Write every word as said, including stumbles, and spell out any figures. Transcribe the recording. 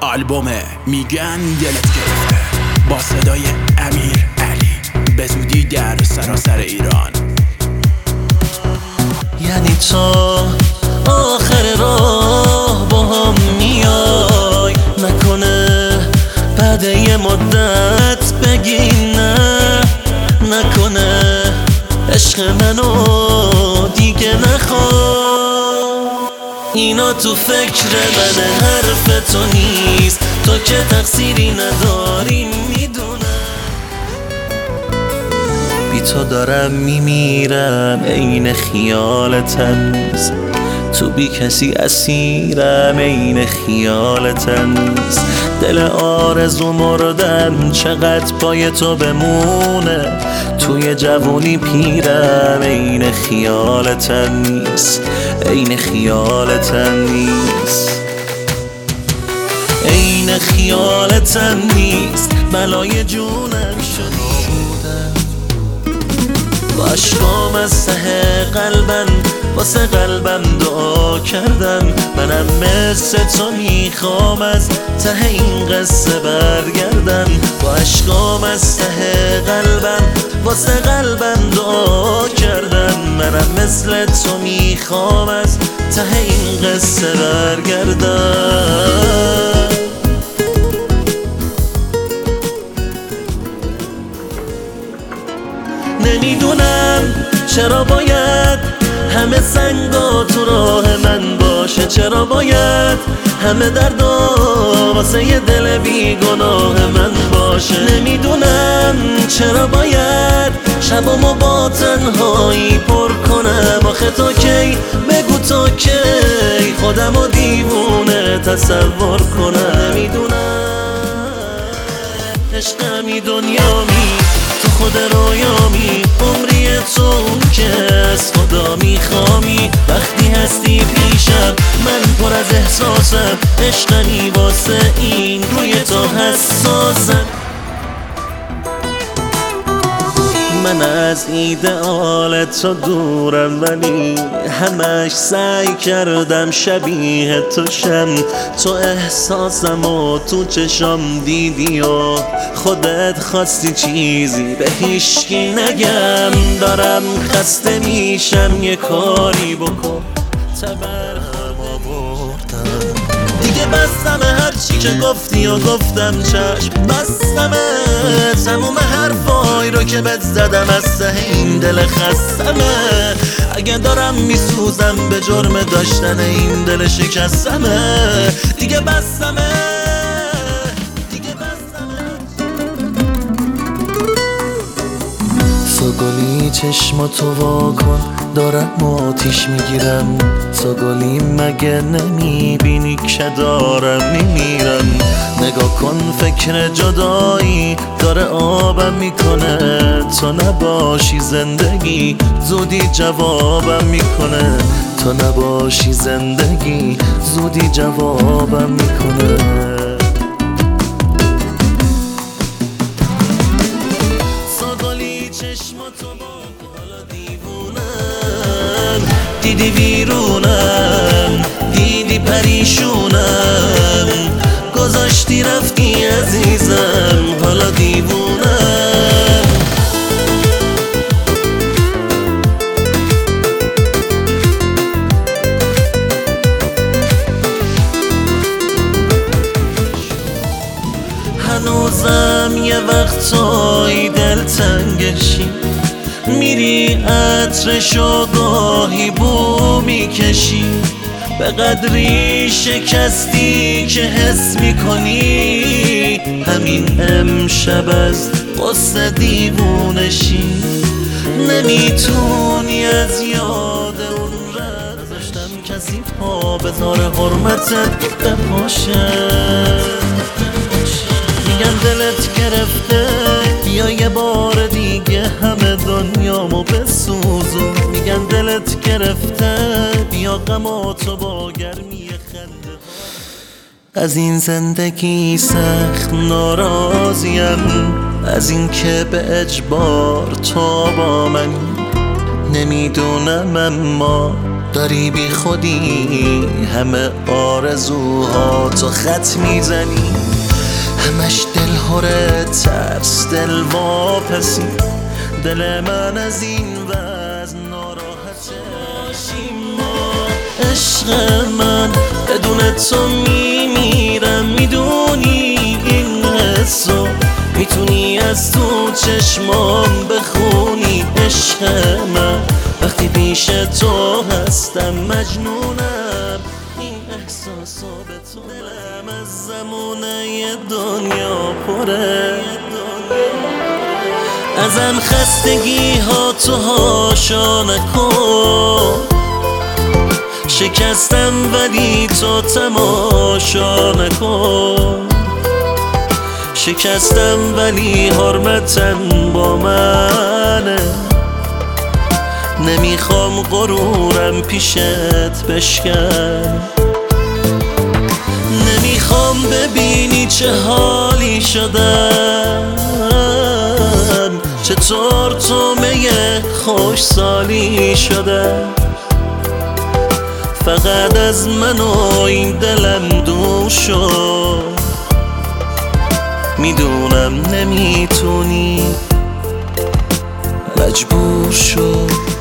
آلبوم میگن دلت گرفته با صدای امیر علی به زودی در سراسر ایران. یعنی تا آخر راه با هم میای، نکنه بعد یه مدت بگی نه، نکنه عشق منو دیگه نخواه. اینا تو فکر من حرف تو نیست، تو که تقصیری نداری میدونم. بی تو دارم میمیرم عین خیالتم نیست، تو بی کسی اسیرم عین خیالتم نیست. دل آرزو مردم چقدر پای تو بمونه، توی جوونی پیرم عین خیالتم نیست، عین خیالتم نیست، عین خیالتم نیست. بلای جونم شدی با عشقام از ته قلبم، واسه قلبم دعا کردم. منم مثل تو میخوام از ته این قصه برگردم، با عشقام از ته قلبم واسه قلبم دعا کردم. منم مثل تو میخوام از ته این قصه برگردم. نمیدونم چرا باید همه سنگا تو راه من باشه، چرا باید همه دردا واسه یه دل بیگناه من باشه. نمیدونم چرا باید شبامو با تنهایی پر کنم. آخه تا کی بگو تا کی خودمو دیوونه تصور کنم. نمیدونم عشقمی دنیامی تو خود رویامی، عمری تو که از خدا میخوامی. وقتی هستی پیشم من پر از احساسم، عشقمی واسه این روی تو حساسم. من از ایدئال تو دورم ولی همش سعی کردم شبیه تو شم. تو احساسم و تو چشم دیدی و خودت خواستی چیزی به هیچکی نگم. دارم خسته میشم یه کاری بکن، تبرهم آوردم دیگه. بستمه هرچی که گفتی و گفتم چشم، بستمه تموم حرفای رو که بهت زدم از ته این دل خستمه. اگه دارم میسوزم به جرم داشتن این دل شکستمه، دیگه بستمه دیگه بستمه. تو گلی چشماتو واکن دارم آتیش میگیرم. تو گلی مگه نمیبینی که دارم میمیرم. نگاه کن فکر جدایی داره آبم میکنه، تو نباشی زندگی زودی جوابم میکنه. تو نباشی زندگی زودی جوابم میکنه. ساگلی چشماتو با حالا دیوونم، دیدی ویرونم، دیدی پریشونم، گذاشتی رفتی عزیزم حالا دیوونم. هنوزم یه وقتایی دلتنگشی، میری عطرشو گاهی بو میکشی. به قدری شکستی که حس میکنی همین امشب از قصه دیوونشی. نمیتونی از یاد اون رد داشتم کسی پا بذار حرمتت بپاشه. میگن دلت گرفته یا یه بار دیگه همه دنیامو بسوزون. میگن دلت گرفته بیا غماتو با گرمی خنده. از این زندگی سخت ناراضیم، از این که به اجبار تو با من. نمیدونم اما داری بی خودی همه آرزوها تو خط میزنی، همش دل هره ترس دل واپسی، دل من از این وضع ناراحته. عشق من بدون تو میمیرم، میدونی این حسو میتونی از تو چشمام بخونی. عشق من وقتی پیش تو هستم مجنونم، این احساسو به تو دلم از زمونه ی دنیا پره. ازم خستگی ها تو هاشا نکن، شکستم ولی تو تماشا نکن، شکستم ولی حرمتن با منه، نمیخوام غرورم پیشت بشکن، نمیخوام ببینی چه حالی شدم، چطور تو میه خوش سالی شدم. فقط از من و این دلم دور شد، میدونم نمیتونی مجبور شد.